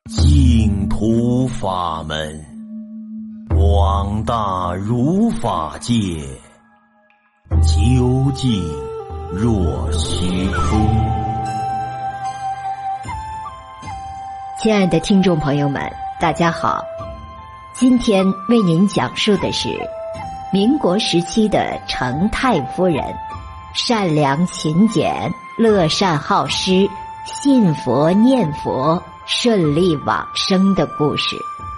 净土法门，广大如法界，究竟若虚空。 亲爱的听众朋友们，大家好，今天为您讲述的是民国时期的程太夫人，善良勤俭，乐善好施，信佛念佛，顺利往生的故事。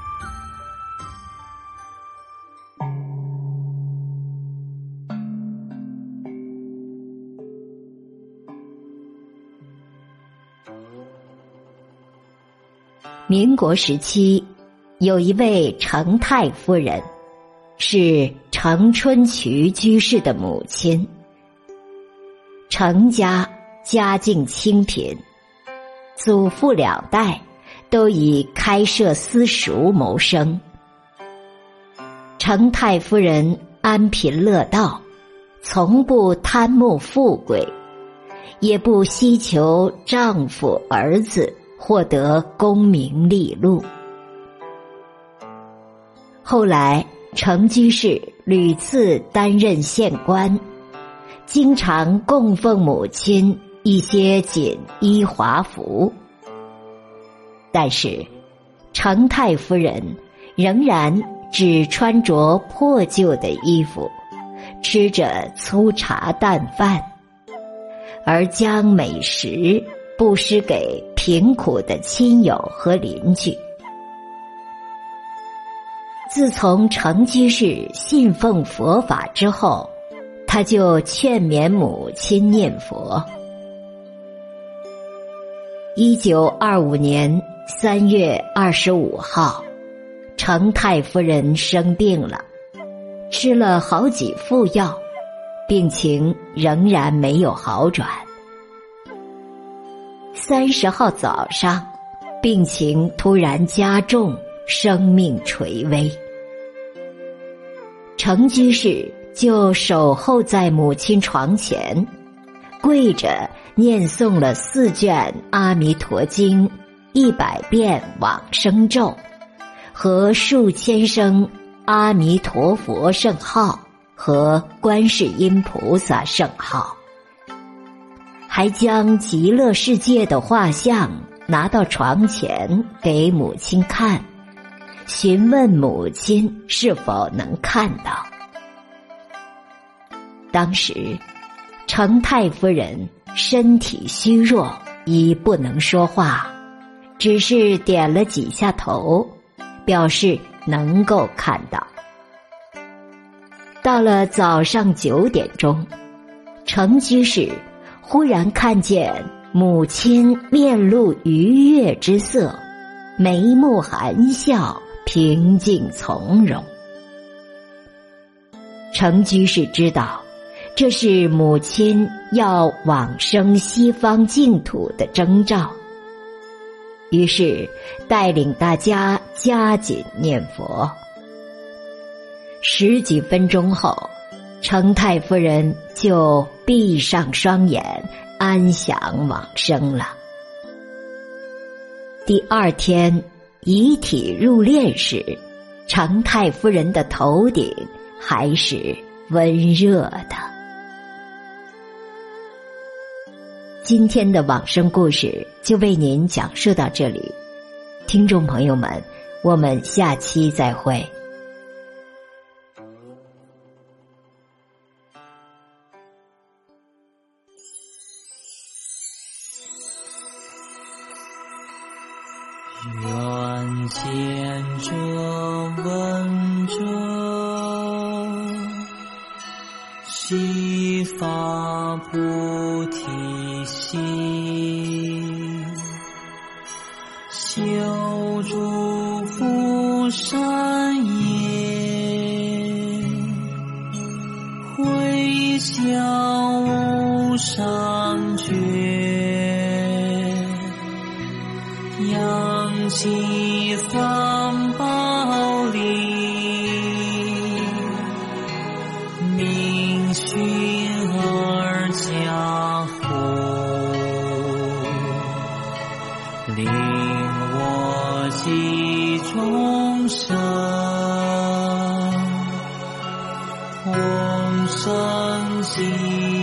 民国时期，有一位程太夫人，是程春渠居士的母亲。程家家境清贫，祖父两代都以开设私塾谋生。程太夫人安贫乐道，从不贪慕富贵，也不希求丈夫儿子获得功名利禄。后来程居士屡次担任县官，经常供奉母亲一些锦衣华服，但是程太夫人仍然只穿着破旧的衣服，吃着粗茶淡饭，而将美食布施给贫苦的亲友和邻居。自从程居士信奉佛法之后，他就劝勉母亲念佛。1925年3月25号，程太夫人生病了，吃了好几副药，病情仍然没有好转。30号早上，病情突然加重，生命垂危。程居士就守候在母亲床前，跪着念诵了4卷阿弥陀经、100遍往生咒和数千声阿弥陀佛圣号和观世音菩萨圣号，还将极乐世界的画像拿到床前给母亲看，询问母亲是否能看到。当时程太夫人身体虚弱，已不能说话，只是点了几下头，表示能够看到。到了早上9点钟，程居士忽然看见母亲面露愉悦之色，眉目含笑，平静从容。程居士知道这是母亲要往生西方净土的征兆，于是带领大家加紧念佛。10几分钟后，程太夫人就闭上双眼，安详往生了。第2天遗体入殓时，程太夫人的头顶还是温热的。今天的往生故事就为您讲述到这里，听众朋友们，我们下期再会。 愿见者闻者，悉发菩提心，修诸福善业，回向无上觉，扬起三宝力，明训而家父，令我喜众生，同生喜。